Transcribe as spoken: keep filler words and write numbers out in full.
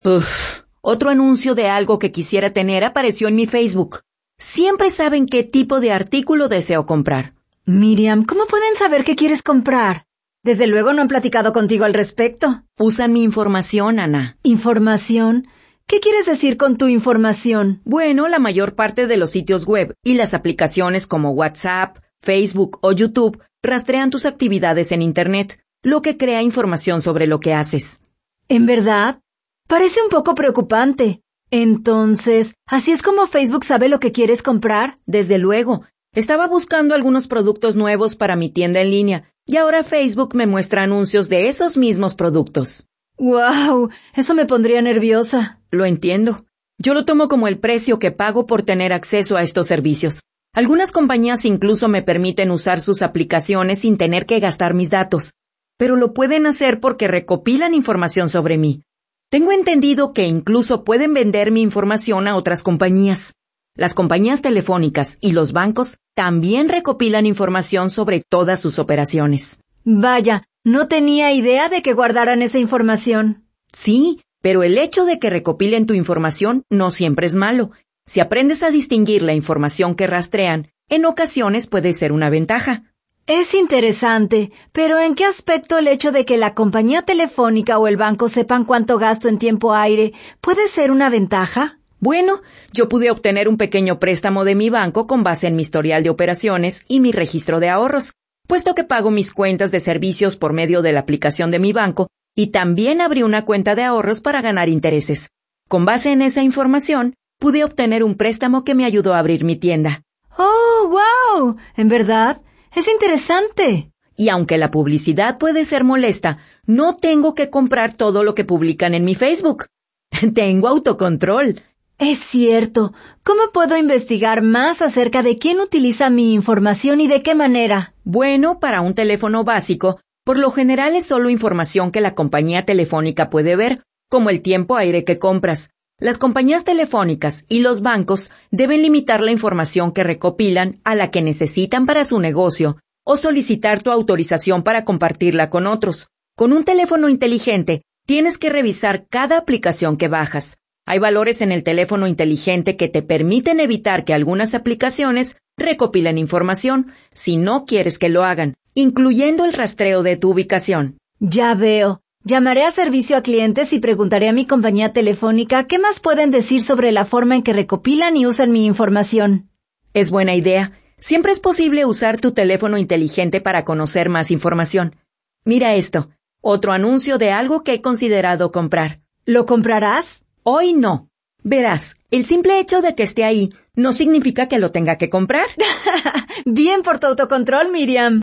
Uf, otro anuncio de algo que quisiera tener apareció en mi Facebook. Siempre saben qué tipo de artículo deseo comprar. Miriam, ¿cómo pueden saber qué quieres comprar? Desde luego no han platicado contigo al respecto. Usan mi información, Ana. ¿Información? ¿Qué quieres decir con tu información? Bueno, la mayor parte de los sitios web y las aplicaciones como WhatsApp, Facebook o YouTube rastrean tus actividades en Internet, lo que crea información sobre lo que haces. ¿En verdad? Parece un poco preocupante. Entonces, ¿así es como Facebook sabe lo que quieres comprar? Desde luego. Estaba buscando algunos productos nuevos para mi tienda en línea y ahora Facebook me muestra anuncios de esos mismos productos. ¡Guau! Eso me pondría nerviosa. Lo entiendo. Yo lo tomo como el precio que pago por tener acceso a estos servicios. Algunas compañías incluso me permiten usar sus aplicaciones sin tener que gastar mis datos, pero lo pueden hacer porque recopilan información sobre mí. Tengo entendido que incluso pueden vender mi información a otras compañías. Las compañías telefónicas y los bancos también recopilan información sobre todas sus operaciones. Vaya, no tenía idea de que guardaran esa información. Sí, pero el hecho de que recopilen tu información no siempre es malo. Si aprendes a distinguir la información que rastrean, en ocasiones puede ser una ventaja. Es interesante, pero ¿en qué aspecto el hecho de que la compañía telefónica o el banco sepan cuánto gasto en tiempo aire puede ser una ventaja? Bueno, yo pude obtener un pequeño préstamo de mi banco con base en mi historial de operaciones y mi registro de ahorros, puesto que pago mis cuentas de servicios por medio de la aplicación de mi banco y también abrí una cuenta de ahorros para ganar intereses. Con base en esa información, pude obtener un préstamo que me ayudó a abrir mi tienda. ¡Oh, wow! ¿En verdad? ¡Es interesante! Y aunque la publicidad puede ser molesta, no tengo que comprar todo lo que publican en mi Facebook. Tengo autocontrol. Es cierto. ¿Cómo puedo investigar más acerca de quién utiliza mi información y de qué manera? Bueno, para un teléfono básico, por lo general es solo información que la compañía telefónica puede ver, como el tiempo aire que compras. Las compañías telefónicas y los bancos deben limitar la información que recopilan a la que necesitan para su negocio o solicitar tu autorización para compartirla con otros. Con un teléfono inteligente, tienes que revisar cada aplicación que bajas. Hay valores en el teléfono inteligente que te permiten evitar que algunas aplicaciones recopilen información si no quieres que lo hagan, incluyendo el rastreo de tu ubicación. Ya veo. Llamaré a servicio a clientes y preguntaré a mi compañía telefónica qué más pueden decir sobre la forma en que recopilan y usan mi información. Es buena idea. Siempre es posible usar tu teléfono inteligente para conocer más información. Mira esto, otro anuncio de algo que he considerado comprar. ¿Lo comprarás? Hoy no. Verás, el simple hecho de que esté ahí no significa que lo tenga que comprar. Bien por tu autocontrol, Miriam.